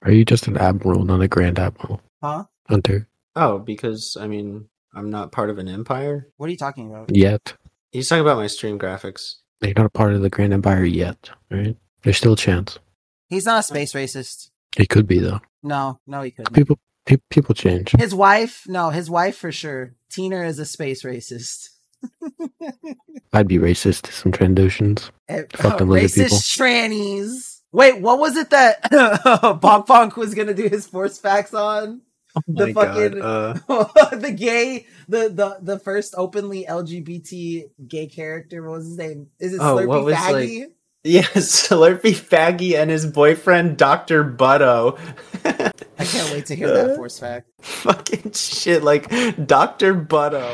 Are you just an admiral, not a grand admiral? Huh? Hunter. Oh, because, I mean, I'm not part of an empire? What are you talking about? Yet. He's talking about my stream graphics. You're not a part of the grand empire yet, right? There's still a chance. He's not a space racist. He could be, though. No, he couldn't. People change. His wife for sure. Tina is a space racist. I'd be racist to some Trandoshans. Fucking lizard people. Racist trannies. Wait, what was it that Bonk Bonk was gonna do his force facts on? The fucking the gay the first openly LGBT gay character. What was his name? Is it Slurpee Faggy? Like, yes, Slurpee Faggy and his boyfriend Dr. Butto. I can't wait to hear that force fact. Fucking shit, like Dr. Butto.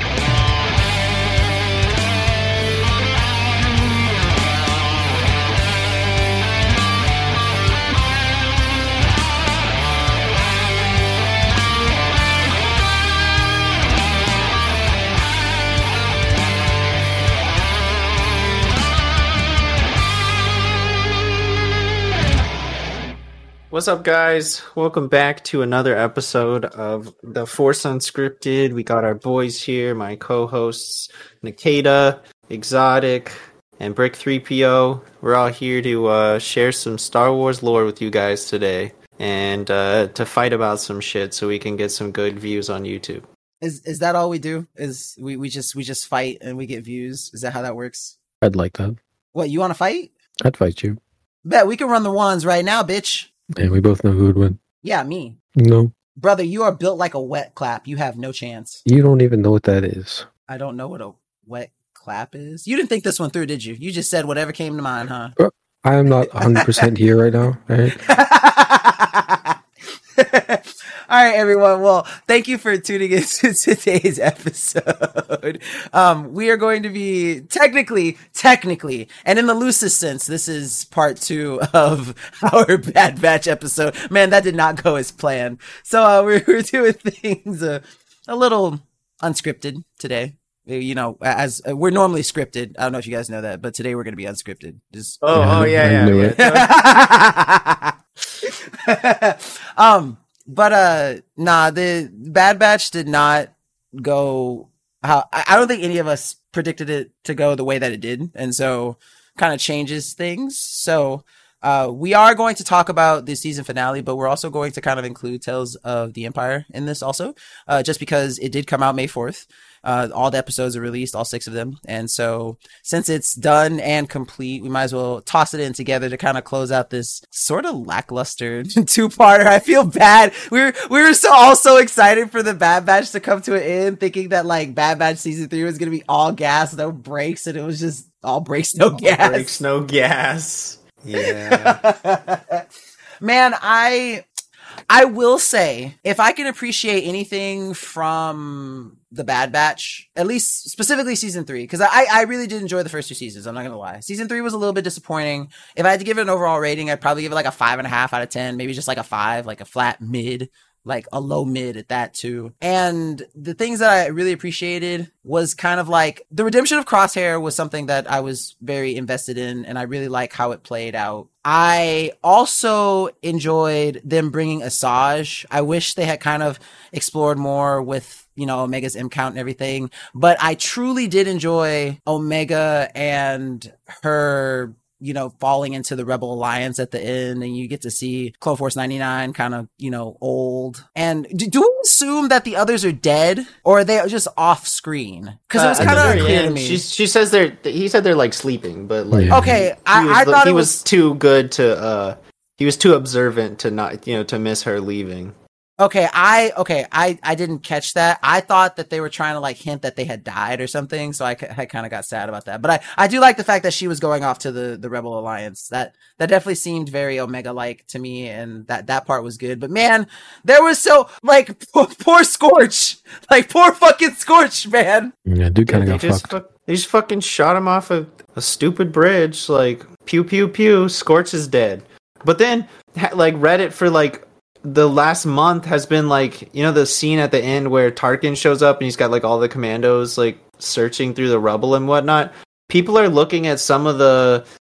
What's up, guys? Welcome back to another episode of The Force Unscripted. We got our boys here, my co-hosts, Nikita, Exotic, and Brick 3PO. We're all here to share some Star Wars lore with you guys today, and to fight about some shit so we can get some good views on YouTube. Is that all we do? Is we just fight and we get views? Is that how that works? I'd like that. What, you want to fight? I'd fight you. Bet we can run the ones right now, bitch. And we both know who would win. Yeah, me. No. Brother, you are built like a wet clap. You have no chance. You don't even know what that is. I don't know what a wet clap is. You didn't think this one through, did you? You just said whatever came to mind, huh? I am not 100% here right now, right? All right, everyone. Well, thank you for tuning in to today's episode. We are going to be technically, and in the loosest sense, this is part 2 of our Bad Batch episode. Man, that did not go as planned. So we're doing things a little unscripted today. You know, as we're normally scripted. I don't know if you guys know that, but today we're going to be unscripted. Just Yeah. But the Bad Batch did not go how I don't think any of us predicted it to go the way that it did, and so kind of changes things. So we are going to talk about the season finale, but we're also going to kind of include Tales of the Empire in this also, just because it did come out May 4th. All the episodes are released, all 6 of them. And so since it's done and complete, we might as well toss it in together to kind of close out this sort of lackluster 2-parter. I feel bad. We were all so excited for the Bad Batch to come to an end, thinking that like Bad Batch season 3 was going to be all gas, no breaks. And it was just all breaks, no gas. All breaks, no gas. Yeah. Man, I will say, if I can appreciate anything from the Bad Batch, at least specifically season 3, because I really did enjoy the first 2 seasons. I'm not going to lie. Season 3 was a little bit disappointing. If I had to give it an overall rating, I'd probably give it like a 5.5 out of 10, maybe just like a 5, like a flat mid, like a low mid at that too. And the things that I really appreciated was kind of like the redemption of Crosshair was something that I was very invested in, and I really like how it played out. I also enjoyed them bringing Asajj. I wish they had kind of explored more with, you know, Omega's M count and everything, but I truly did enjoy Omega and her, you know, falling into the Rebel Alliance at the end, and you get to see Clone Force 99 kind of, you know, old. And do we assume that the others are dead, or are they just off screen? Because it was kind of unclear to me. She says he said they're like sleeping, but like okay, I thought he was too good to he was too observant to not, you know, to miss her leaving. Okay, I didn't catch that. I thought that they were trying to like hint that they had died or something, so I kind of got sad about that. But I do like the fact that she was going off to the Rebel Alliance. That definitely seemed very Omega-like to me, and that part was good. But man, there was so like poor Scorch, like poor fucking Scorch, man. Yeah, dude kind of got fucked. They just fucking shot him off a stupid bridge. Like pew pew pew, Scorch is dead. But then like Reddit for like the last month has been like, you know, the scene at the end where Tarkin shows up and he's got like all the commandos like searching through the rubble and whatnot. People are looking at some of the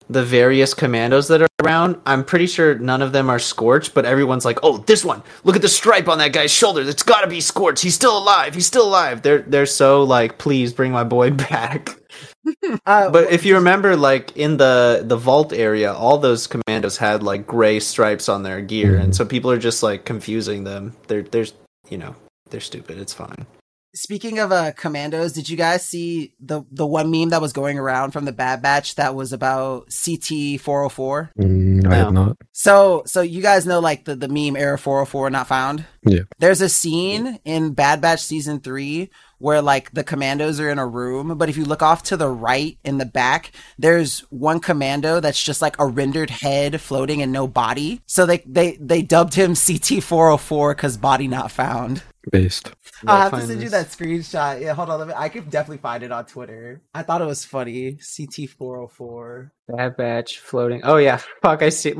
the various commandos that are around, I'm pretty sure none of them are Scorch, but everyone's like, oh, this one, look at the stripe on that guy's shoulder. It's gotta be Scorch. He's still alive. He's still alive. They're so like, please bring my boy back. But if you remember, like in the vault area, all those commandos had like gray stripes on their gear, and so people are just like confusing them. They're stupid. It's fine. Speaking of commandos, did you guys see the one meme that was going around from the Bad Batch that was about CT-404? I have not. So you guys know like the meme Error 404 not found? Yeah. There's a scene in Bad Batch season 3 where like the commandos are in a room, but if you look off to the right in the back, there's one commando that's just like a rendered head floating and no body. So they dubbed him CT-404 because body not found. Based. I'll have to send you that screenshot. Yeah, hold on. I could definitely find it on Twitter. I thought it was funny. CT-404. Bad Batch floating. Oh yeah, fuck, I see.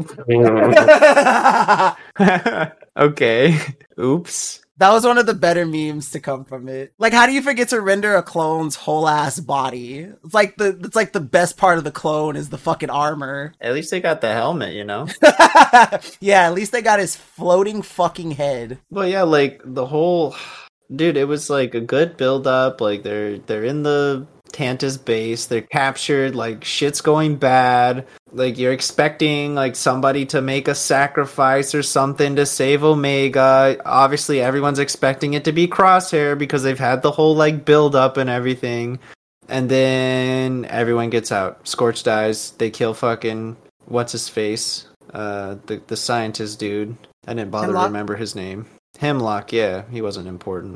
Okay. Oops. That was one of the better memes to come from it. Like, how do you forget to render a clone's whole ass body? It's like the best part of the clone is the fucking armor. At least they got the helmet, you know? Yeah, at least they got his floating fucking head. Well, yeah, like the whole dude, it was like a good build up. Like they're in the Tanta's base, they're captured, like shit's going bad. Like you're expecting like somebody to make a sacrifice or something to save Omega. Obviously everyone's expecting it to be Crosshair because they've had the whole like build up and everything. And then everyone gets out. Scorch dies. They kill fucking what's his face? The scientist dude. I didn't bother to remember his name. Hemlock, yeah, he wasn't important.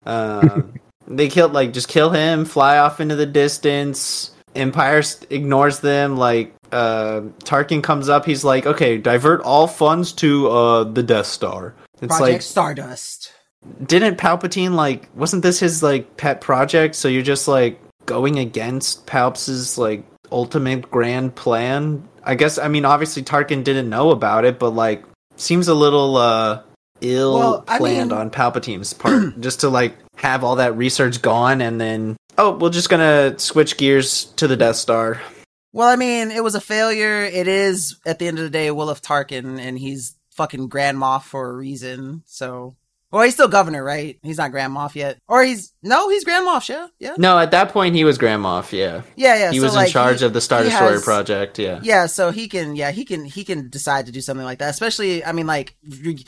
They just kill him, fly off into the distance. Empire ignores them. Like Tarkin comes up, he's like, okay, divert all funds to the Death Star. It's Project like Stardust. Didn't Palpatine like, wasn't this his like pet project? So you're just like going against Palp's like ultimate grand plan? I guess, I mean, obviously Tarkin didn't know about it, but like seems a little planned on Palpatine's part, just to like have all that research gone and then, oh, we're just gonna switch gears to the Death Star. Well, I mean, it was a failure. It is, at the end of the day, Wilf Tarkin, and he's fucking Grand Moff for a reason. So, well, he's still governor, right? He's not Grand Moff yet, or he's Grand Moff, yeah. No, at that point he was Grand Moff, yeah. Yeah. He was in charge of the Star Destroyer project, yeah. Yeah, so he can decide to do something like that. Especially, I mean, like,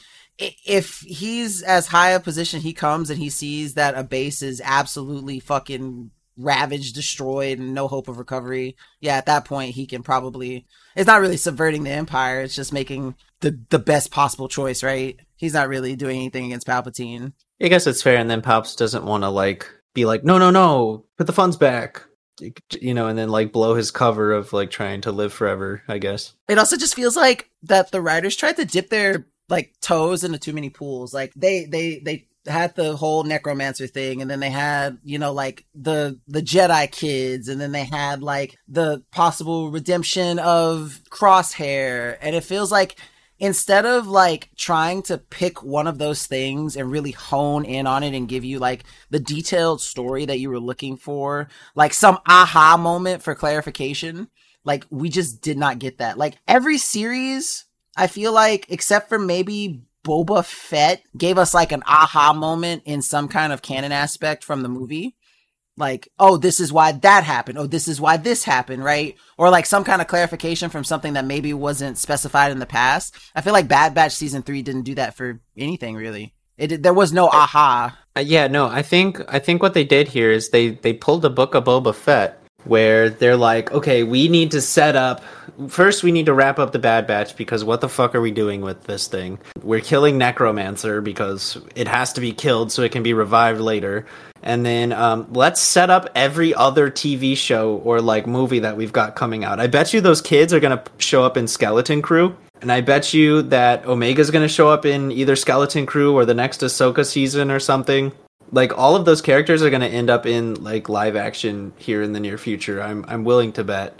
if he's as high a position he comes and he sees that a base is absolutely fucking ravaged, destroyed, and no hope of recovery, yeah, at that point he can probably, it's not really subverting the Empire, it's just making the best possible choice, right? He's not really doing anything against Palpatine. I guess it's fair, and then Palps doesn't want to like be like, no, put the funds back, you know, and then like blow his cover of like trying to live forever, I guess. It also just feels like that the writers tried to dip their like toes into too many pools. Like they had the whole necromancer thing, and then they had, you know, like the Jedi kids, and then they had like the possible redemption of Crosshair, and it feels like instead of like trying to pick one of those things and really hone in on it and give you like the detailed story that you were looking for, like some aha moment for clarification, like we just did not get that. Like every series, I feel like, except for maybe Boba Fett, gave us like an aha moment in some kind of canon aspect from the movie. Like, oh, this is why that happened. Oh, this is why this happened, right? Or like some kind of clarification from something that maybe wasn't specified in the past. I feel like Bad Batch Season 3 didn't do that for anything, really. There was no aha. Yeah, no, I think what they did here is they pulled a book of Boba Fett, where they're like, okay, we need to set up, first we need to wrap up the Bad Batch, because what the fuck are we doing with this thing? We're killing Necromancer because it has to be killed so it can be revived later. And then let's set up every other TV show or like movie that we've got coming out. I bet you those kids are going to show up in Skeleton Crew. And I bet you that Omega's going to show up in either Skeleton Crew or the next Ahsoka season or something. Like, all of those characters are going to end up in, like, live action here in the near future. I'm willing to bet.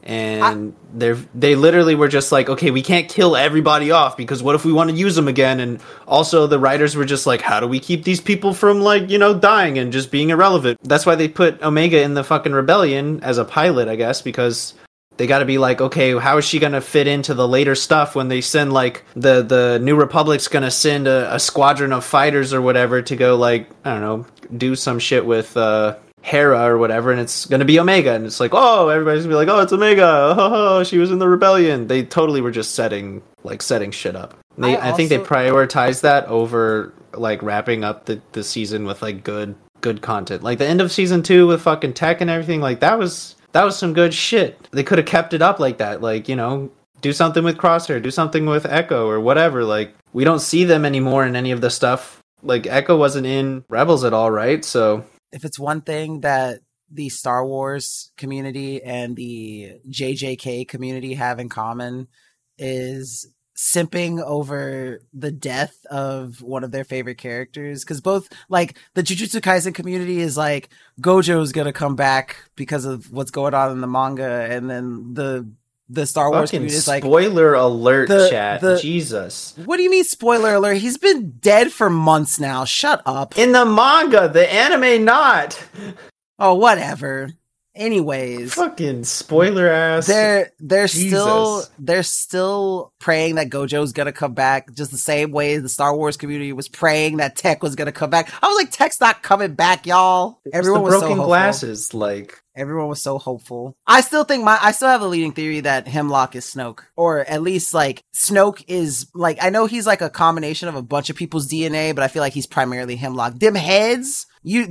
And they literally were just like, okay, we can't kill everybody off, because what if we want to use them again? And also the writers were just like, how do we keep these people from, like, you know, dying and just being irrelevant? That's why they put Omega in the fucking rebellion as a pilot, I guess, because they got to be like, okay, how is she going to fit into the later stuff when they send like the New Republic's going to send a squadron of fighters or whatever to go like, I don't know, do some shit with Hera or whatever, and it's going to be Omega, and it's like, oh, everybody's going to be like, oh, it's Omega, oh, she was in the rebellion. They totally were just setting shit up. I think they prioritized that over like wrapping up the season with like good content. Like the end of season 2 with fucking Tech and everything, like that was some good shit. They could have kept it up like that. Like, you know, do something with Crosshair, do something with Echo or whatever. Like, we don't see them anymore in any of the stuff. Like, Echo wasn't in Rebels at all, right? So, if it's one thing that the Star Wars community and the JJK community have in common is simping over the death of one of their favorite characters, because both like the Jujutsu Kaisen community is like Gojo's gonna come back because of what's going on in the manga, and then the Star Wars community is like, spoiler alert, chat. Jesus, what do you mean spoiler alert? He's been dead for months now. Shut up. In the manga, the anime not. Oh, whatever. Anyways, fucking spoiler ass. They're still praying that Gojo's gonna come back, just the same way the Star Wars community was praying that Tech was gonna come back. I was like, Tech's not coming back, y'all. Everyone was broken so hopeful. Glasses, like everyone was so hopeful. I still have a leading theory that Hemlock is Snoke, or at least like Snoke is like, I know he's like a combination of a bunch of people's DNA, but I feel like he's primarily Hemlock. Them heads,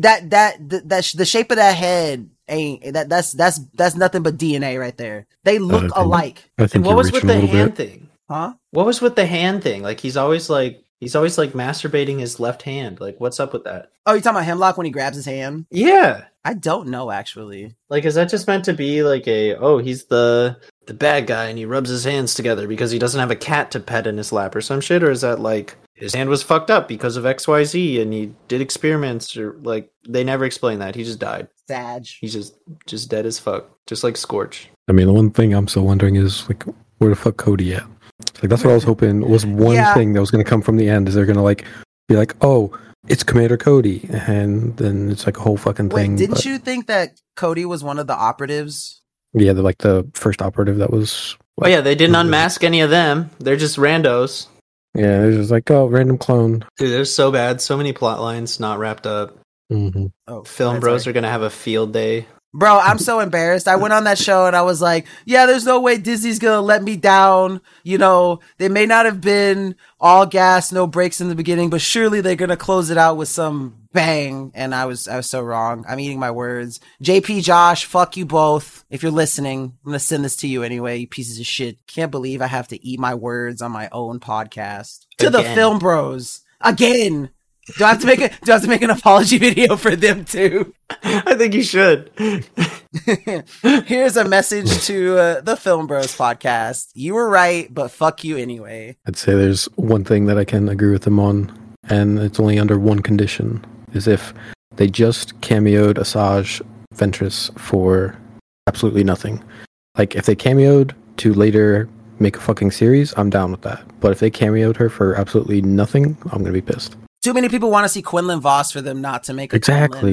the shape of that head. That's nothing but DNA right there. They look alike. And what was with the hand thing? Huh? What was with the hand thing? Like he's always like masturbating his left hand. Like, what's up with that? Oh, you're talking about Hemlock when he grabs his hand? Yeah. I don't know, actually. Like, is that just meant to be like he's the bad guy and he rubs his hands together because he doesn't have a cat to pet in his lap or some shit? Or is that like his hand was fucked up because of XYZ and he did experiments, or like they never explained that? He just died. Sag. He's just dead as fuck. Just like Scorch. I mean, the one thing I'm still wondering is like, where the fuck Cody at? Like, that's what I was hoping was one thing that was going to come from the end. Is they're going to like be like, oh, it's Commander Cody, and then it's like a whole fucking thing. Wait, didn't you think that Cody was one of the operatives? Yeah, like the first operative that was. Oh yeah, they didn't unmask any of them. They're just randos. Yeah, they're just like, oh, random clone. Dude, they're so bad. So many plot lines not wrapped up. Mm-hmm. Oh, Film bros are gonna have a field day. Bro, I'm so embarrassed. I went on that show and I was like, yeah, there's no way Disney's gonna let me down. You know, they may not have been all gas, no brakes in the beginning, but surely they're gonna close it out with some bang. And I was so wrong. I'm eating my words. JP, Josh, fuck you both. If you're listening, I'm gonna send this to you anyway, you pieces of shit. Can't believe I have to eat my words on my own podcast. To the Film Bros. Again. Do I have to make an apology video for them too? I think you should. Here's a message to the Film Bros podcast. You were right, but fuck you anyway. I'd say there's one thing that I can agree with them on, and it's only under one condition, is if they just cameoed Asajj Ventress for absolutely nothing. Like, if they cameoed to later make a fucking series, I'm down with that. But if they cameoed her for absolutely nothing, I'm going to be pissed. Too many people want to see Quinlan Voss for them not to make a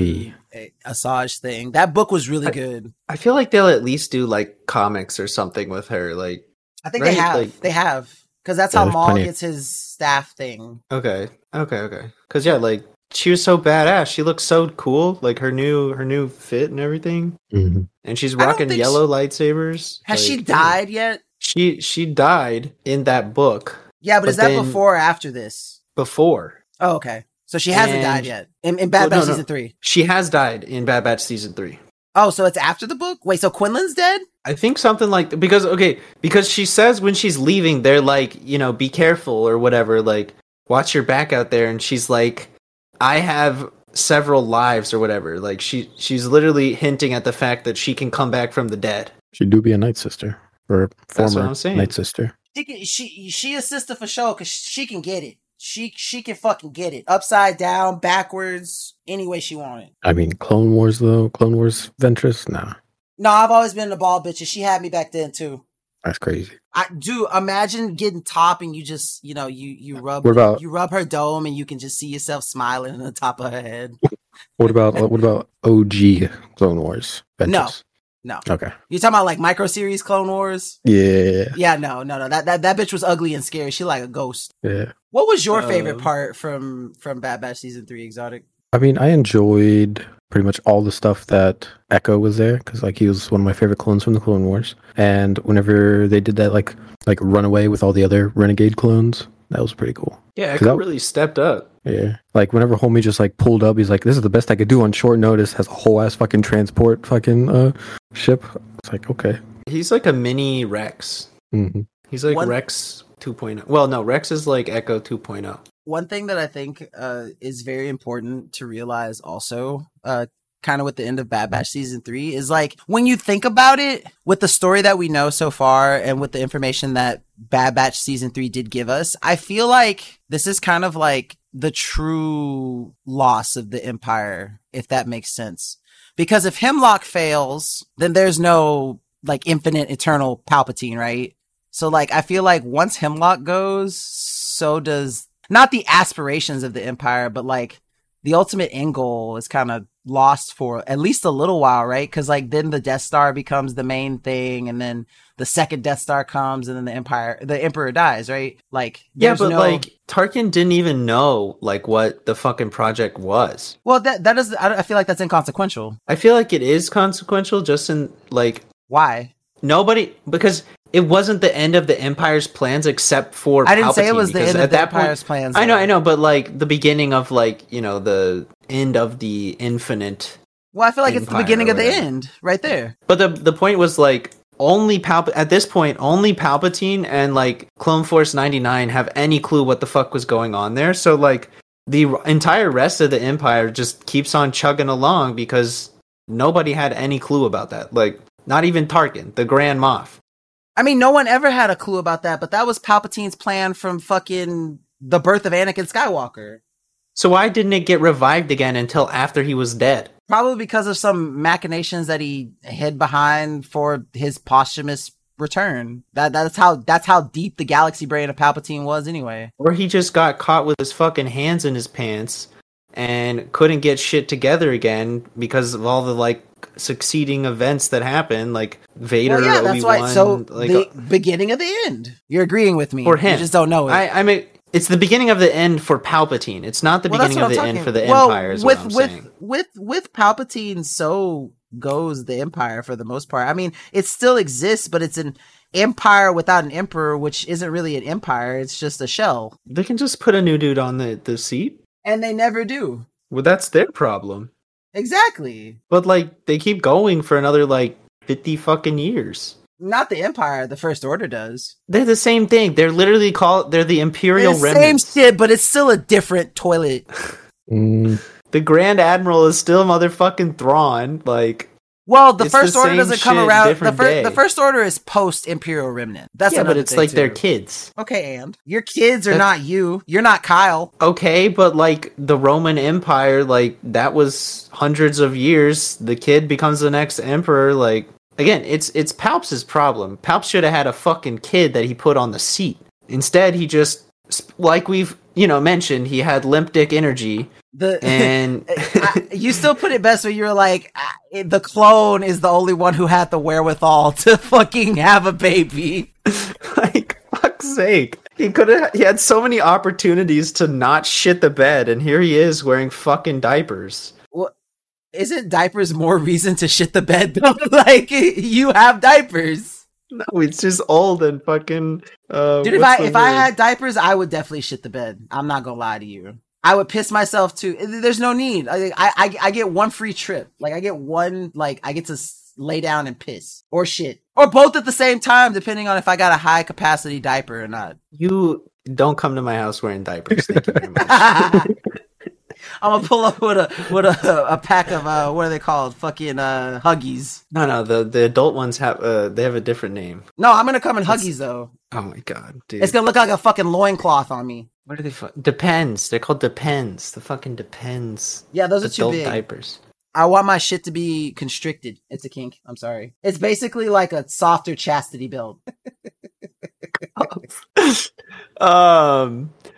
Asajj thing. That book was really good. I feel like they'll at least do like comics or something with her. Like, I think they have because that's how Maul gets his staff thing. Okay. Because yeah, like she was so badass. She looks so cool. Like her new fit and everything. Mm-hmm. And she's rocking yellow lightsabers. Has she died yet? She died in that book. Yeah, but is that before or after this? Before. Oh, okay. So she hasn't died yet in Bad Batch Season 3. She has died in Bad Batch Season 3. Oh, so it's after the book? Wait, so Quinlan's dead? I think something like because she says when she's leaving, they're like, you know, be careful or whatever, like watch your back out there, and she's like, I have several lives or whatever. Like she's literally hinting at the fact that she can come back from the dead. She do be a Night Sister or former Night Sister. She a sister for sure because she can get it. She can fucking get it. Upside down, backwards, any way she wanted. I mean, Clone Wars Ventress? Nah. No, I've always been the ball bitch, and she had me back then too. That's crazy. I do imagine getting top and you just, you know, you rub her dome and you can just see yourself smiling on the top of her head. What about OG Clone Wars Ventress? No. Okay. You talking about like micro series Clone Wars? Yeah. Yeah, no. That bitch was ugly and scary. She like a ghost. Yeah. What was your favorite part from Bad Batch season 3, Exotic? I mean, I enjoyed pretty much all the stuff that Echo was there because like he was one of my favorite clones from the Clone Wars. And whenever they did that like runaway with all the other Renegade clones, that was pretty cool. Yeah, Echo really stepped up. Yeah. Like whenever homie just like pulled up, he's like, this is the best I could do on short notice, has a whole ass fucking transport fucking ship. It's like, okay. He's like a mini Rex. Mm-hmm. He's like Rex 2.0. Well, no, Rex is like Echo 2.0. One thing that I think is very important to realize also, kind of with the end of Bad Batch season 3, is like when you think about it with the story that we know so far and with the information that Bad Batch season 3 did give us, I feel like this is kind of like the true loss of the Empire, if that makes sense. Because if Hemlock fails, then there's no like infinite eternal Palpatine, right? So like I feel like once Hemlock goes, so does not the aspirations of the Empire, but like the ultimate end goal is kind of lost for at least a little while, right? Because like then the Death Star becomes the main thing, and then the second Death Star comes, and then the Emperor dies, right? Like yeah, but like Tarkin didn't even know like what the fucking project was. Well, that is, I feel like that's inconsequential. I feel like it is consequential, just in like why because it wasn't the end of the Empire's plans, except for I didn't Palpatine, say it was the end of the Empire's plans. I know, but like the beginning of like, you know, the end of the infinite. Well, I feel like it's the beginning of the end right there. But the point was like at this point, only Palpatine and like Clone Force 99 have any clue what the fuck was going on there. So like the entire rest of the Empire just keeps on chugging along because nobody had any clue about that. Like not even Tarkin, the Grand Moff. I mean, no one ever had a clue about that, but that was Palpatine's plan from fucking the birth of Anakin Skywalker. So why didn't it get revived again until after he was dead? Probably because of some machinations that he hid behind for his posthumous return. That's how deep the galaxy brain of Palpatine was anyway. Or he just got caught with his fucking hands in his pants and couldn't get shit together again because of all the like succeeding events that happened, like Vader, Obi-Wan. That's why. So like, the beginning of the end. You're agreeing with me. For him. You just don't know it. I mean, it's the beginning of the end for Palpatine. It's not the beginning of the end for the Empire. Is what I'm saying. With Palpatine, so goes the Empire for the most part. I mean, it still exists, but it's an empire without an emperor, which isn't really an empire. It's just a shell. They can just put a new dude on the seat. And they never do. Well, that's their problem. Exactly. But like they keep going for another like 50 fucking years. Not the Empire, the First Order does. They're the same thing. They're literally they're the Imperial Remnants. Same shit, but it's still a different toilet. The Grand Admiral is still motherfucking Thrawn, like. Well, the First Order doesn't come around. The First Order is post Imperial Remnant. That's but it's like their kids. Okay, and your kids are not you. You're not Kyle. Okay, but like the Roman Empire, like that was hundreds of years. The kid becomes the next emperor. Like again, it's Palp's problem. Palp should have had a fucking kid that he put on the seat. Instead, he just, like we've mentioned, he had limp dick energy. You still put it best when you're like, the clone is the only one who had the wherewithal to fucking have a baby. Like, fuck's sake. He had so many opportunities to not shit the bed, and here he is wearing fucking diapers. Well, isn't diapers more reason to shit the bed though? Like, you have diapers. No, it's just old and fucking. Dude, if I had diapers, I would definitely shit the bed. I'm not gonna lie to you. I would piss myself too. There's no need. I get one free trip. Like I get one. Like I get to lay down and piss or shit or both at the same time, depending on if I got a high capacity diaper or not. You don't come to my house wearing diapers. Thank you very much. I'm gonna pull up with a pack of what are they called? Fucking Huggies. No, the adult ones have they have a different name. No, I'm gonna come in Huggies though. Oh my god, dude! It's gonna look like a fucking loincloth on me. What are they? Depends. They're called Depends. The fucking Depends. Yeah, those are too big. Diapers. I want my shit to be constricted. It's a kink. I'm sorry. It's basically like a softer chastity belt.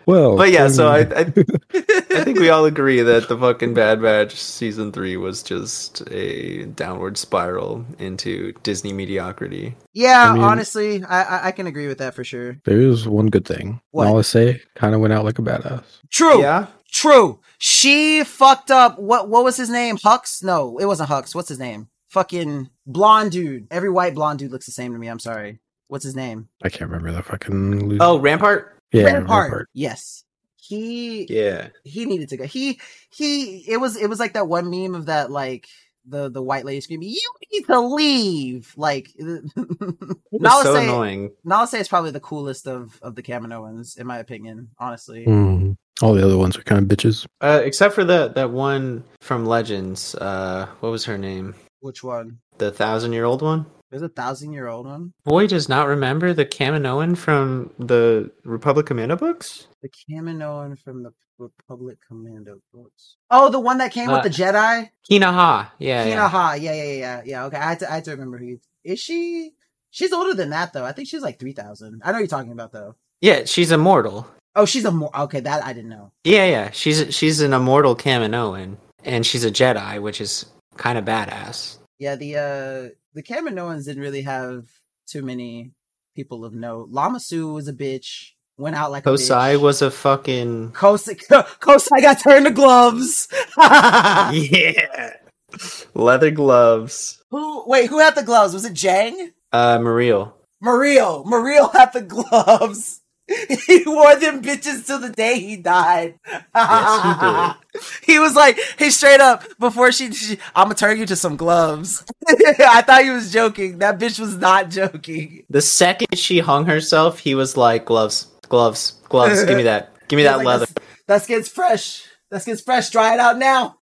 Well, But yeah, so I then- I think we all agree that the fucking Bad Batch season 3 was just a downward spiral into Disney mediocrity. Yeah, I mean- honestly, I can agree with that for sure. there is one good thing. What? Nala Se kind of went out like a badass. True. Yeah, True. She fucked up. What was his name? Hux? No, it wasn't Hux. What's his name? Fucking blonde dude. Every white blonde dude looks the same to me. I'm sorry. What's his name? I can't remember the fucking. Loser. Oh, Rampart. yeah, Rampart. Yes. He Yeah, needed to go. It was like that one meme of that like the white lady screaming, "You need to leave!" Like it was so annoying. Nala Se is probably the coolest of the Kaminoans, in my opinion, honestly. Mhm. All the other ones are kind of bitches. Except for that one from Legends. What was her name? Which one? The 1,000-year-old one. There's a 1,000-year-old one. Boy does not remember the Kaminoan from the Republic Commando books. The Kaminoan from the Republic Commando books. Oh, the one that came with the Jedi? Kinaha. Yeah, yeah. Kinaha. Yeah. Okay, I had to remember who. Is she? She's older than that, though. I think she's like 3,000. I know what you're talking about, though. Yeah, she's immortal. Oh, she's okay, that I didn't know. Yeah. She's an immortal Kaminoan, and she's a Jedi, which is kind of badass. Yeah, the Kaminoans didn't really have too many people of note. Lama Su was a bitch. Went out like Kosai a bitch. was a fucking Kosai got turned to gloves. yeah, leather gloves. Who had the gloves? Was it Jang? Mariel. Mariel had the gloves. He wore them bitches till the day he died. Yes, He was like, hey, straight up, before she I'm gonna turn you to some gloves. I thought he was joking. That bitch was not joking. The second she hung herself, he was like, gloves. Give me that. Give me that Like, leather. That skin's fresh. Dry it out now.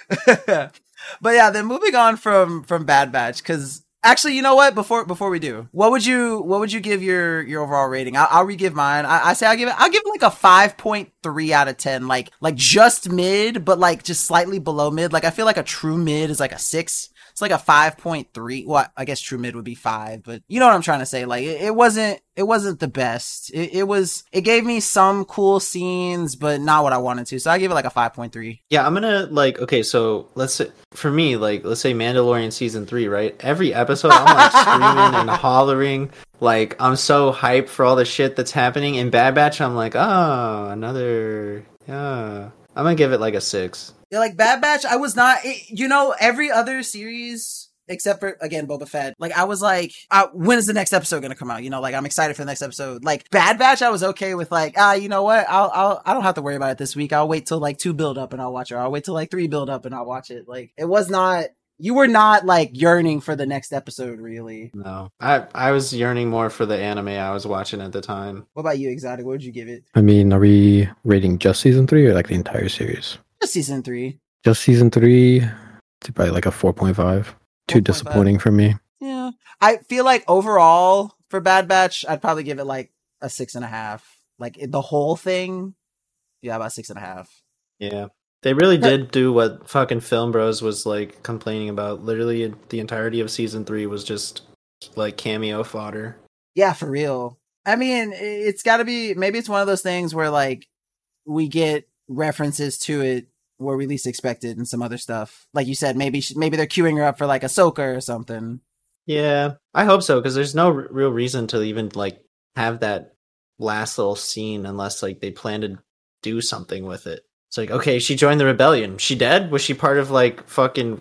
But yeah, then moving on from Bad Batch, because actually, you know what? Before we do, what would you give your overall rating? I'll re-give mine. I'll give it like a 5.3 out of 10. Like just mid, but like just slightly below mid. Like I feel like a true mid is like a 6. It's like a 5.3. Well, I guess true mid would be 5, but you know what I'm trying to say. Like it wasn't the best. It gave me some cool scenes, but not what I wanted to. So I give it like a 5.3. Yeah, I'm gonna okay, so let's say for me, let's say Mandalorian season 3, right? Every episode I'm like screaming and hollering. Like I'm so hyped for all the shit that's happening. In Bad Batch, I'm like, another I'm gonna give it like a 6. Yeah, like Bad Batch, I was not, every other series except for, again, Boba Fett, like I was like, when is the next episode going to come out? Like I'm excited for the next episode. Like Bad Batch, I was okay with like, you know what? I don't have to worry about it this week. I'll wait till like 2 build up and I'll watch it. Or I'll wait till like 3 build up and I'll watch it. Like it was not, you were not like yearning for the next episode, really. No, I was yearning more for the anime I was watching at the time. What about you, Exotic? What would you give it? I mean, are we rating just season 3 or like the entire series? Just season 3. Just season 3, it's probably like a 4.5. Too 4.5. disappointing for me. Yeah. I feel like overall for Bad Batch, I'd probably give it like a 6.5. Like the whole thing, yeah, about 6.5. Yeah. They really did do what fucking Film Bros was like complaining about. Literally the entirety of season 3 was just like cameo fodder. Yeah, for real. I mean, it's got to be, maybe it's one of those things where like we get references to it where we least expected and some other stuff. Like you said, maybe they're queuing her up for like Ahsoka or something. Yeah, I hope so, because there's no real reason to even like have that last little scene unless like they plan to do something with it. It's like, okay, she joined the rebellion. She dead? Was she part of like fucking,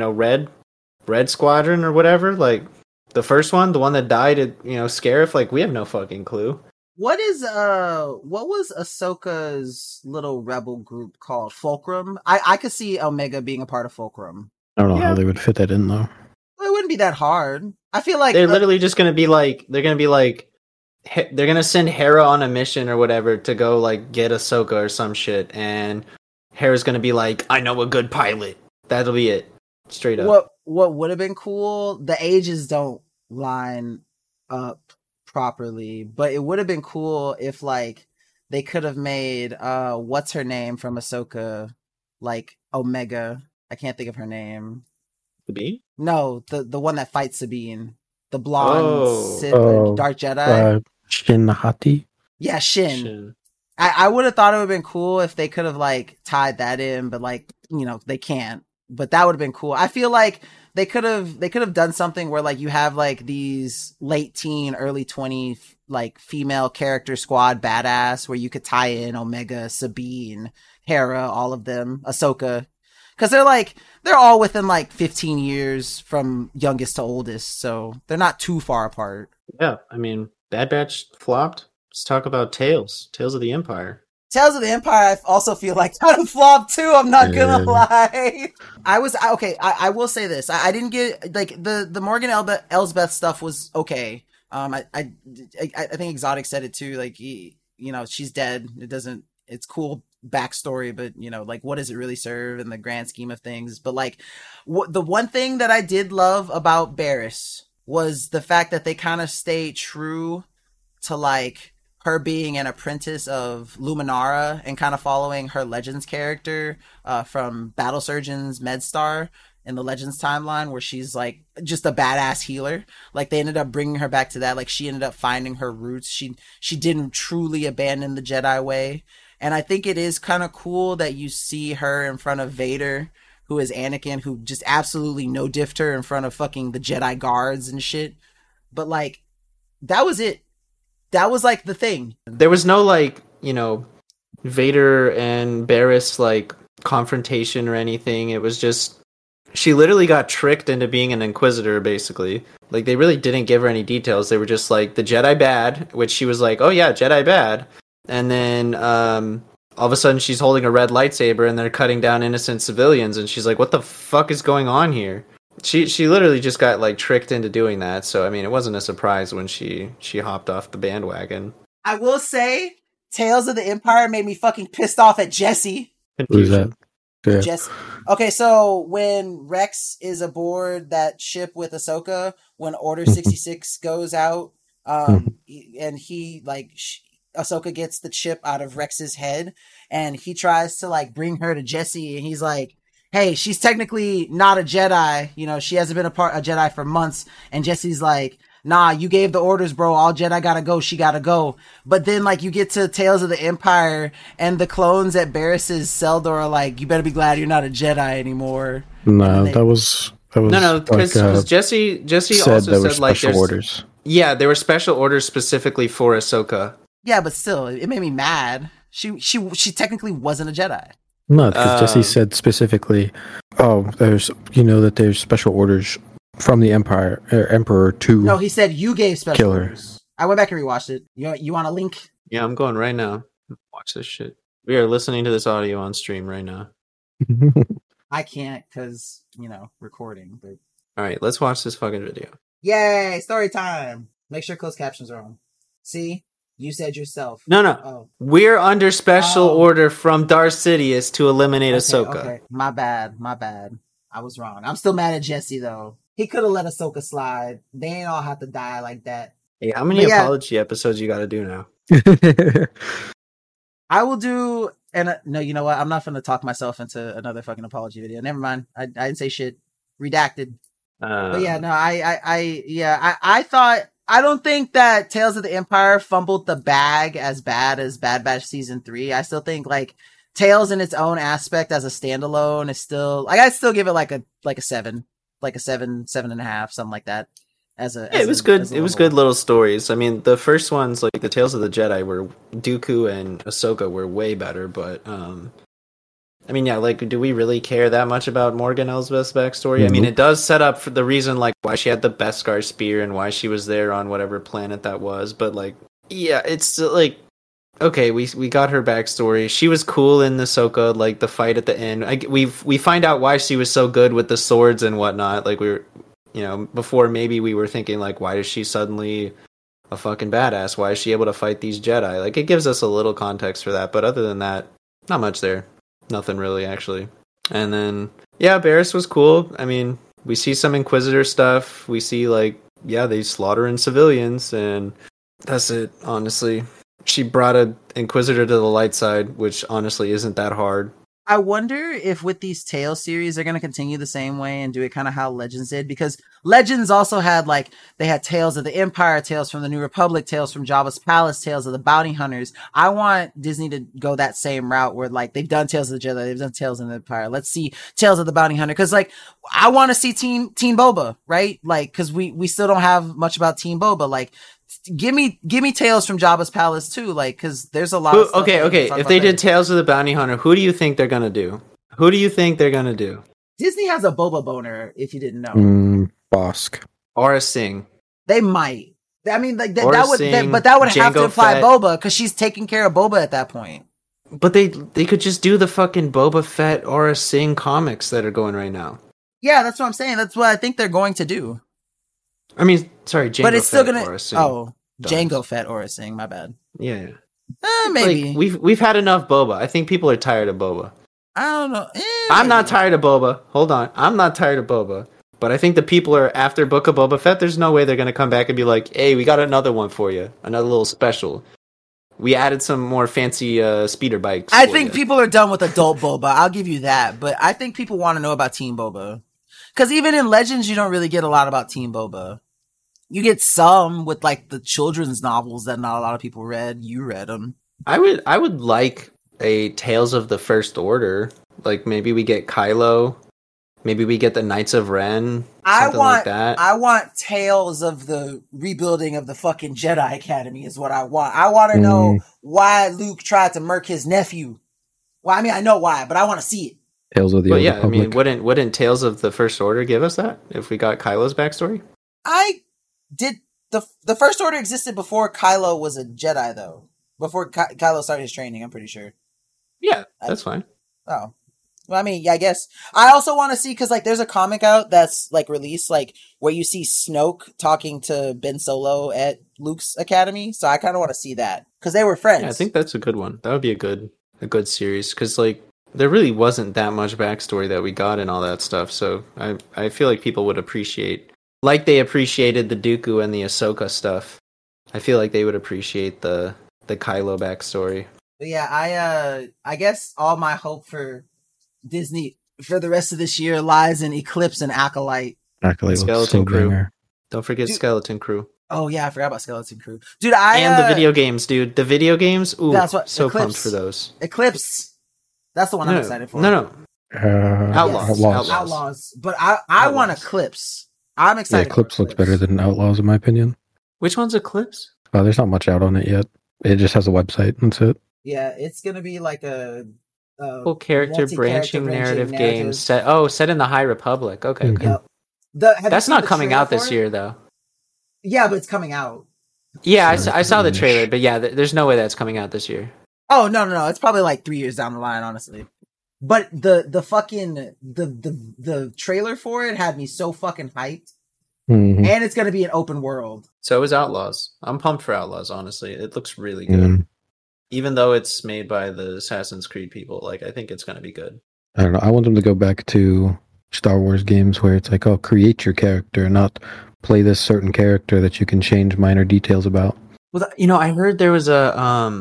Red Squadron or whatever? Like the first one, the one that died at, Scarif? Like we have no fucking clue. What was Ahsoka's little rebel group called? Fulcrum? I could see Omega being a part of Fulcrum. I don't know how they would fit that in though. It wouldn't be that hard. I feel like They're literally just gonna be like, they're gonna send Hera on a mission or whatever to go like get Ahsoka or some shit, and Hera's gonna be like, I know a good pilot. That'll be it. Straight up. What would have been cool, the ages don't line up properly, but it would have been cool if like they could have made what's her name from Ahsoka like Omega. I can't think of her name. Sabine? No, the one that fights Sabine, the blonde Sith Oh. Dark Jedi. Shin Hati? Yeah, Shin. I would have thought it would have been cool if they could have like tied that in, but like, you know, they can't. But that would have been cool. I feel like they could have done something where like you have like these late teen, early 20 like female character squad badass where you could tie in Omega, Sabine, Hera, all of them, Ahsoka. Cause they're all within like 15 years from youngest to oldest. So they're not too far apart. Yeah. I mean, Bad Batch flopped. Let's talk about Tales of the Empire. Tales of the Empire, I also feel like kind of flopped too. I'm not gonna lie. I will say this. I didn't get like the Morgan Elsbeth stuff was okay. I think Exotic said it too. Like you know, she's dead. It's cool backstory, but you know, like what does it really serve in the grand scheme of things? But like, the one thing that I did love about Barriss was the fact that they kind of stay true to like her being an apprentice of Luminara and kind of following her Legends character from Battle Surgeons MedStar in the Legends timeline, where she's like just a badass healer. Like they ended up bringing her back to that. Like she ended up finding her roots. She didn't truly abandon the Jedi way. And I think it is kind of cool that you see her in front of Vader, who is Anakin, who just absolutely no diffed her in front of fucking the Jedi guards and shit. But like, that was it. That was like the thing. There was no like, you know, Vader and Barriss like confrontation or anything. It was just, she literally got tricked into being an Inquisitor, basically. Like they really didn't give her any details. They were just like, the Jedi bad, which she was like, oh yeah, Jedi bad. And then all of a sudden she's holding a red lightsaber and they're cutting down innocent civilians, and she's like, what the fuck is going on here? She literally just got like tricked into doing that. So I mean, it wasn't a surprise when she hopped off the bandwagon. I will say, Tales of the Empire made me fucking pissed off at Jesse. Who's that? Yeah. Jesse. Okay, so when Rex is aboard that ship with Ahsoka, when Order 66 goes out, and he like Ahsoka gets the chip out of Rex's head, and he tries to like bring her to Jesse, and he's like, hey, she's technically not a Jedi. You know, she hasn't been a Jedi for months. And Jesse's like, nah, you gave the orders, bro. All Jedi gotta go. She gotta go. But then, like, you get to Tales of the Empire, and the clones at Barriss's cell door are like, you better be glad you're not a Jedi anymore. No, that was no, because like, Jesse also said like there's orders. Yeah, there were special orders specifically for Ahsoka. Yeah, but still, it made me mad. She technically wasn't a Jedi. No, because Jesse said specifically, there's special orders from the Emperor to. No, he said you gave special her. Orders. I went back and rewatched it. You want a link? Yeah, I'm going right now. Watch this shit. We are listening to this audio on stream right now. I can't because, recording. But... All right, let's watch this fucking video. Yay, story time. Make sure closed captions are on. See? You said yourself. No. Oh. We're under special order from Darth Sidious to eliminate Ahsoka. Okay. My bad. I was wrong. I'm still mad at Jesse, though. He could have let Ahsoka slide. They ain't all have to die like that. Hey, how many apology episodes you gotta do now? I will do... No, you know what? I'm not going to talk myself into another fucking apology video. Never mind. I didn't say shit. Redacted. But yeah, no, I thought... I don't think that Tales of the Empire fumbled the bag as bad as Bad Batch Season 3. I still think, like, Tales in its own aspect as a standalone is still... Like, I'd still give it, like a 7. Like a 7.5, something like that. It was good. It was good little stories. I mean, the first ones, like, the Tales of the Jedi, were Dooku and Ahsoka were way better, but, I mean, yeah, like, do we really care that much about Morgan Elsbeth's backstory? Mm-hmm. I mean, it does set up for the reason, like, why she had the Beskar spear and why she was there on whatever planet that was. But, like, yeah, it's, like, okay, we got her backstory. She was cool in Ahsoka, like, the fight at the end. We find out why she was so good with the swords and whatnot. Like, we were, before maybe we were thinking, like, why is she suddenly a fucking badass? Why is she able to fight these Jedi? Like, it gives us a little context for that. But other than that, not much there. Nothing really, actually. And then, yeah, Barriss was cool. I mean, we see some Inquisitor stuff. We see, like, yeah, they slaughtering civilians, and that's it, honestly. She brought an Inquisitor to the light side, which honestly isn't that hard. I wonder if with these Tales series they're going to continue the same way and do it kind of how Legends did, because Legends also had they had Tales of the Empire, Tales from the New Republic, Tales from Jabba's Palace, Tales of the Bounty Hunters. I want Disney to go that same route where they've done Tales of the Jedi, they've done Tales of the Empire. Let's see Tales of the Bounty Hunter, because I want to see Teen Boba, right? Because we still don't have much about Teen Boba. Give me Tales from Jabba's Palace too, because there's a lot of stuff. Okay. If they did Tales of the Bounty Hunter, who do you think they're gonna do? Disney has a Boba boner, if you didn't know. Bosk. Aura Singh. They might. I mean, that Singh, would have to imply Fett. Boba, because she's taking care of Boba at that point. But they could just do the fucking Boba Fett Aura Singh comics that are going right now. Yeah, that's what I'm saying. That's what I think they're going to do. I mean, sorry, Jango but it's still Fett gonna. Aura Singh. Oh, Jango Fett Aura Singh. My bad. Yeah. Maybe we've had enough Boba. I think people are tired of Boba. I don't know. I'm not tired of Boba. Hold on, I'm not tired of Boba. But I think the people are after Book of Boba Fett. There's no way they're gonna come back and be like, "Hey, we got another one for you, another little special. We added some more fancy speeder bikes." I think people are done with adult Boba. I'll give you that. But I think people want to know about Teen Boba, because even in Legends, you don't really get a lot about Teen Boba. You get some with the children's novels that not a lot of people read. You read them. I would like a Tales of the First Order. Maybe we get Kylo. Maybe we get the Knights of Ren. Like that. I want Tales of the rebuilding of the fucking Jedi Academy is what I want. I want to know why Luke tried to murk his nephew. Well, I mean, I know why, but I want to see it. Tales of the Old Republic. I mean, wouldn't Tales of the First Order give us that if we got Kylo's backstory? The First Order existed before Kylo was a Jedi, though. Before Kylo started his training, I'm pretty sure. Yeah, that's fine. Oh. Well, I mean, yeah, I guess. I also want to see, because, there's a comic out that's, released, where you see Snoke talking to Ben Solo at Luke's academy. So I kind of want to see that, because they were friends. Yeah, I think that's a good one. That would be a good series, because, there really wasn't that much backstory that we got and all that stuff. So I feel like people would appreciate, they appreciated the Dooku and the Ahsoka stuff. I feel like they would appreciate the Kylo backstory. But yeah, I guess all my hope for Disney for the rest of this year lies in Eclipse and Acolyte. Skeleton Crew. Don't forget Skeleton Crew. Oh yeah, I forgot about Skeleton Crew, dude. And the video games, dude. The video games. Ooh, that's what. So Eclipse, pumped for those. Eclipse. That's the one I'm excited for. No. Outlaws. But I want Eclipse. I'm excited. Yeah, Eclipse looks better than Outlaws in my opinion. Which one's Eclipse? There's not much out on it yet. It just has a website. That's it. Yeah, it's gonna be a full character branching narrative game set in the High Republic. Okay. Yep. That's not coming out this year though. Yeah, but it's coming out. Yeah, I saw the trailer, but yeah, there's no way that's coming out this year. Oh no! It's probably 3 years down the line, honestly. But the fucking the trailer for it had me so fucking hyped, and it's gonna be an open world. So is Outlaws. I'm pumped for Outlaws. Honestly, it looks really good. Even though it's made by the Assassin's Creed people, I think it's gonna be good. I don't know. I want them to go back to Star Wars games where it's create your character, not play this certain character that you can change minor details about. Well, I heard there was a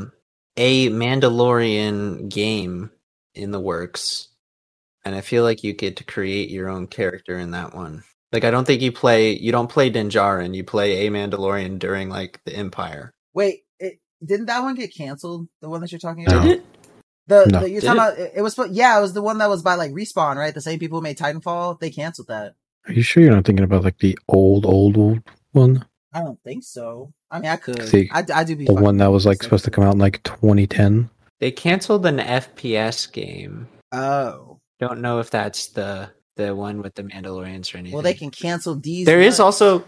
Mandalorian game in the works, and I feel like you get to create your own character in that one. I don't think you don't play Din Djarin, you play a Mandalorian during the Empire. Wait, didn't that one get canceled? The one that you're talking about? Did it? You're talking about it was it was the one that was by Respawn, right? The same people who made Titanfall, they canceled that. Are you sure you're not thinking about the old one? I don't think so. I mean, I could. See, I do be the one that was supposed to come out in 2010. They canceled an FPS game. Oh, don't know if that's the one with the Mandalorians or anything. Well, they can cancel these. There's also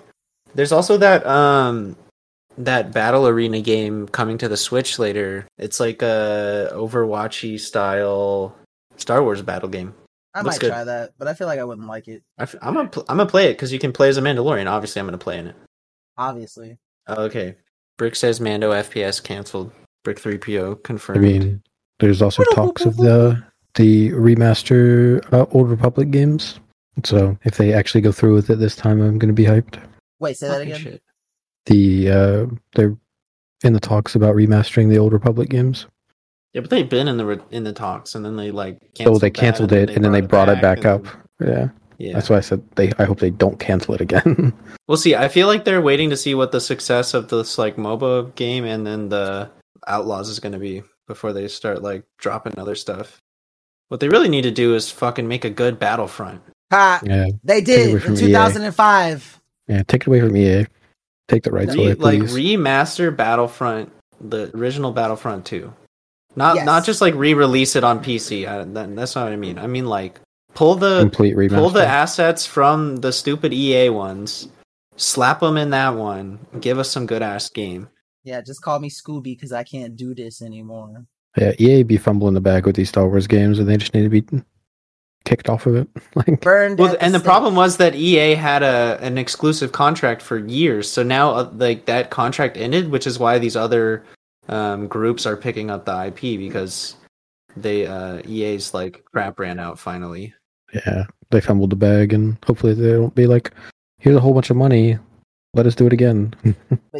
that Battle Arena game coming to the Switch later. It's a Overwatchy style Star Wars battle game. I might try that, but I feel like I wouldn't like it. I'm gonna play it because you can play as a Mandalorian. Obviously, I'm gonna play in it. Obviously. Okay. Brick says Mando FPS canceled. Brick 3PO confirmed. I mean, there's also talks of the remaster Old Republic games. So if they actually go through with it this time, I'm going to be hyped. Wait, say that again. Shit. They're in the talks about remastering the Old Republic games. Yeah, but they've been in the talks, and then they like So they canceled canceled it, and then they brought it back up. Yeah. Yeah, That's why I said I hope they don't cancel it again. we'll see. I feel like they're waiting to see what the success of this like MOBA game and then the Outlaws is going to be before they start like dropping other stuff. What they really need to do is fucking make a good Battlefront. Ha! Yeah. They Take it away did from in EA. 2005. Yeah, take it away from EA. Take the rights away, Like please. remaster Battlefront, the original Battlefront 2. Not Yes. just like re-release it on PC. That's not what I mean. I mean like pull the Complete remaster. assets from the stupid EA ones, slap them in that one, give us some good ass game. Yeah, just call me Scooby because I can't do this anymore. Yeah, EA be fumbling the bag with these Star Wars games, and they just need to be kicked off of it. Like, Burned. Well, at and the stake. problem was that EA had an exclusive contract for years. So now like that contract ended, which is why these other groups are picking up the IP because they EA's like crap ran out finally. yeah, they fumbled the bag, and hopefully they don't be like, here's a whole bunch of money, let us do it again. But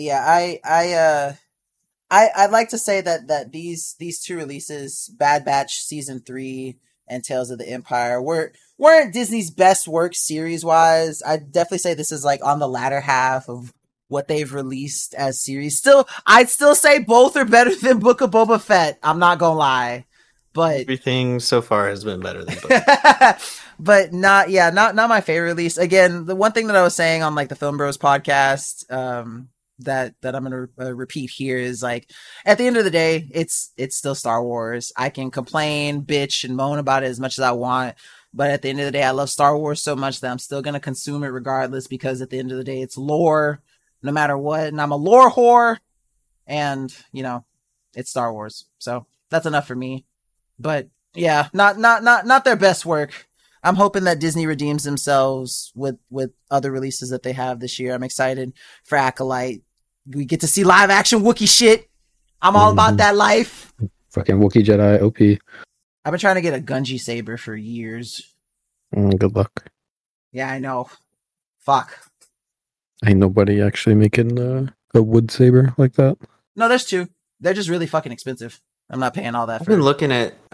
yeah, I'd like to say that these two releases, Bad Batch Season 3 and Tales of the Empire, weren't Disney's best work series wise. I'd definitely say this is like on the latter half of what they've released as series. I'd still say both are better than Book of Boba Fett. I'm not gonna lie. But Everything so far has been better than both. but not my favorite release. Again, the one thing that I was saying on like the Film Bros podcast, that I'm gonna repeat here is like at the end of the day, it's still Star Wars. I can complain, bitch, and moan about it as much as I want, but at the end of the day, I love Star Wars so much that I'm still gonna consume it regardless because at the end of the day, it's lore, no matter what, and I'm a lore whore, and it's Star Wars, so that's enough for me. But yeah, not their best work. I'm hoping that Disney redeems themselves with other releases that they have this year. I'm excited for Acolyte. We get to see live action Wookiee shit. I'm all about that life. Fucking Wookiee Jedi OP. I've been trying to get a Gunji saber for years. Good luck. Yeah, I know. Fuck. Ain't nobody actually making a wood saber like that. No, there's two. They're just really fucking expensive. I'm not paying all that I've for been looking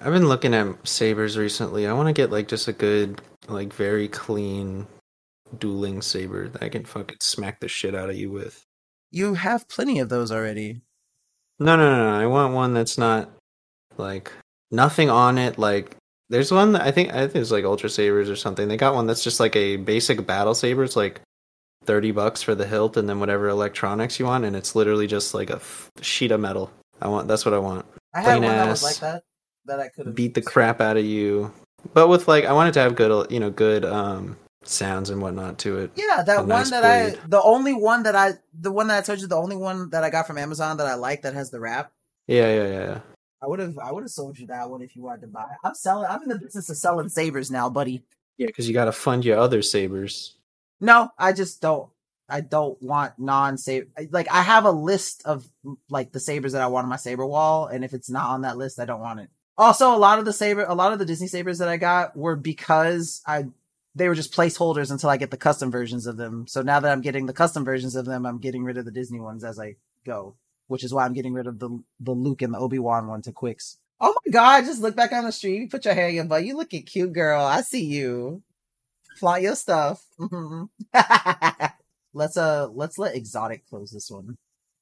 at sabers recently. I want to get like just a good, like very clean dueling saber that I can fucking smack the shit out of you with. You have plenty of those already. No. I want one that's not like nothing on it. Like there's one that I think it's like Ultra Sabers or something. They got one that's just like a basic battle saber. It's like $30 for the hilt and then whatever electronics you want, and it's literally just like a sheet of metal. That's what I want. I had Plain one that was ass, like that I could have beat the crap out of you, but with like I wanted to have good good sounds and whatnot to it. Yeah, that A one nice that blade. the only one that I told you, the only one that I got from Amazon that I like that has the wrap. Yeah. I would have sold you that one if you wanted to buy it. I'm in the business of selling sabers now, buddy. Yeah, because you got to fund your other sabers. No, I just don't. I don't want non-saber. Like I have a list of like the sabers that I want on my saber wall, and if it's not on that list, I don't want it. Also, a lot of the Disney sabers that I got were because they were just placeholders until I get the custom versions of them. So now that I'm getting the custom versions of them, I'm getting rid of the Disney ones as I go, which is why I'm getting rid of the Luke and the Obi-Wan one to Quicks. Oh my God, just look back on the street. You put your hair in your butt. You looking cute, girl. I see you. Flaunt your stuff. Let's let Exotic close this one.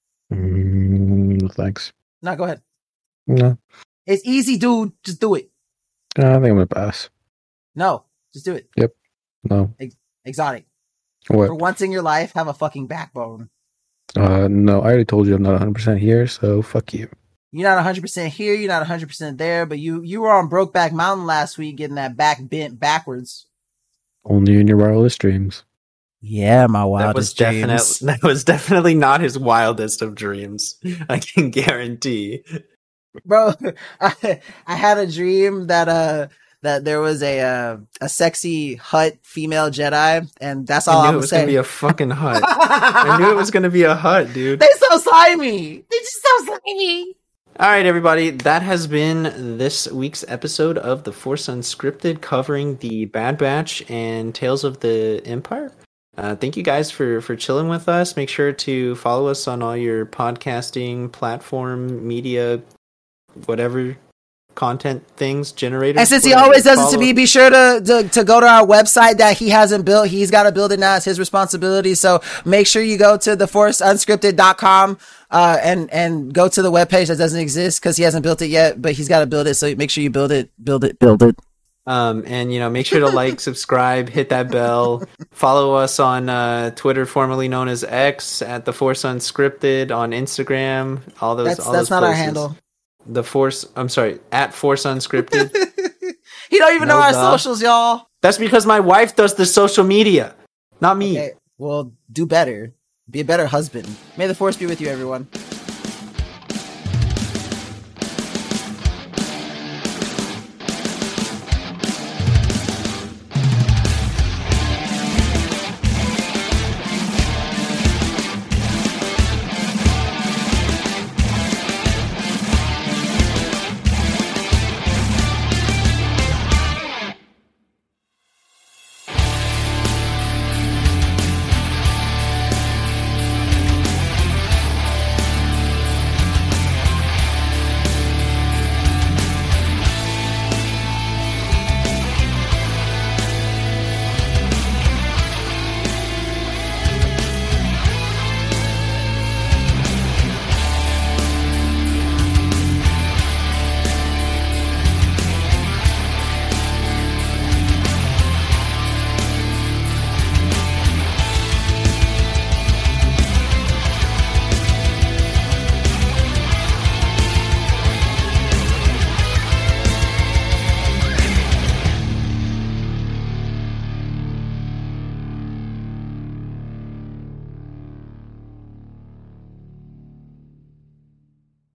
Thanks. No, go ahead. No. It's easy, dude. Just do it. I think I'm gonna pass. No, just do it. No. Exotic. What? For once in your life, have a fucking backbone. No, I already told you I'm not 100% here, so fuck you. You're not 100% here. You're not 100% there. But you were on Brokeback Mountain last week, getting that back bent backwards. Only in your wireless dreams. Yeah, my wildest dreams. That was definitely not his wildest of dreams. I can guarantee. Bro, I had a dream that there was a sexy Hutt female Jedi, and that's all I I'm knew it was gonna saying. be a fucking hut. I knew it was gonna be a hut, dude. They so slimy. They just so slimy. All right, everybody. That has been this week's episode of The Force Unscripted, covering the Bad Batch and Tales of the Empire. Thank you guys for chilling with us. Make sure to follow us on all your podcasting platform, media, whatever content things, generators. And since he whatever, always does it to follow- me, be sure to go to our website that he hasn't built. He's got to build it now. It's his responsibility. So make sure you go to theforceunscripted.com and go to the webpage that doesn't exist because he hasn't built it yet, but he's got to build it. So make sure you build it. And make sure to like, subscribe, hit that bell, follow us on Twitter, formerly known as X, at The Force Unscripted, on Instagram. All those. That's not our handle. At Force Unscripted. He don't even know our socials, y'all. That's because my wife does the social media, not me. Okay, well, do better. Be a better husband. May the Force be with you, everyone.